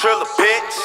Triller, bitch.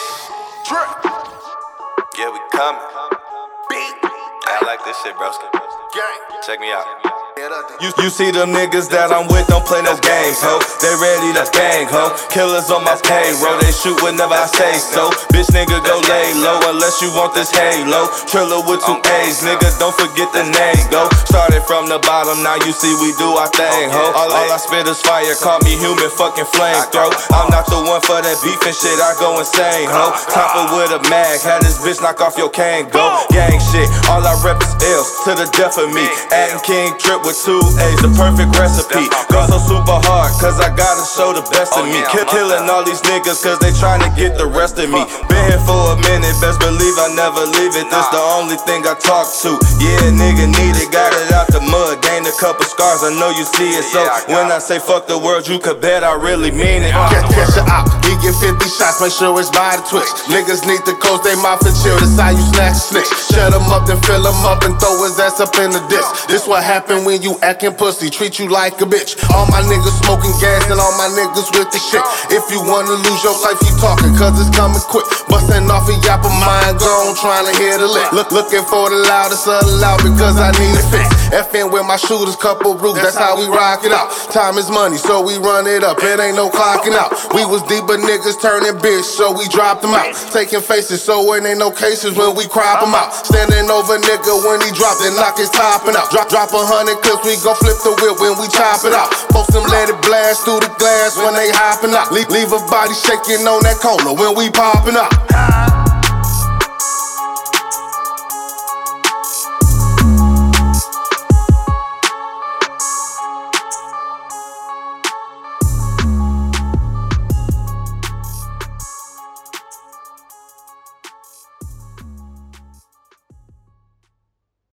Yeah, we coming. I like this shit, broski. Check me out. You see them niggas that I'm with don't play no games, ho. They ready to bang, ho. Killers on my payroll, they shoot whenever I say so. Bitch nigga go lay low unless you want this halo. Triller with 2 A's, nigga, don't forget the name, go. Started from the bottom, now you see we do our thing, ho. All I spit is fire, call me human fucking flamethrower. I'm not the one for that beef and shit, I go insane, ho. Topper with a mag, had this bitch knock off your cane, go. Gang shit, all I rep is L's to the death of me. Adding King Trip with 2 A's, the perfect recipe. Go so super hard, cause I gotta show the best of me. Killing all these niggas cause they trying to get the rest of me. Been here for a minute, best believe I never leave it. That's the only thing I talk to. Yeah, nigga need it, got it out the mud. Gained a couple scars, I know you see it. So when I say fuck the world, you could bet I really mean it. Catch her out, he get 50 shots, make sure it's by the twitch. Niggas need to close their mouth and chill, that's how you snatch a snitch. Shut him up, then fill him up and throw his ass up in the ditch. This what happen when you acting pussy, treat you like a bitch. All my niggas smoking gas and all my niggas with the shit. If you wanna lose your life, you talking, cause it's coming quick. Bustin' off a yap of mine, gone, trying to hit a lick. Looking for the loudest of the loud because I need a fix. Effing with my shooters, couple roots, that's how we rock it out. Time is money, so we run it up, it ain't no clocking out. We was deep, but niggas turning bitch, so we dropped them out. Taking faces, so it ain't no cases when we crop them out. Standing over nigga when he drop, then knock his topping out. Drop 100 clips, we gon' flip the whip when we chop it out. Folks them let it blast through the glass when they hopping out. Leave a body shaking on that corner when we popping out.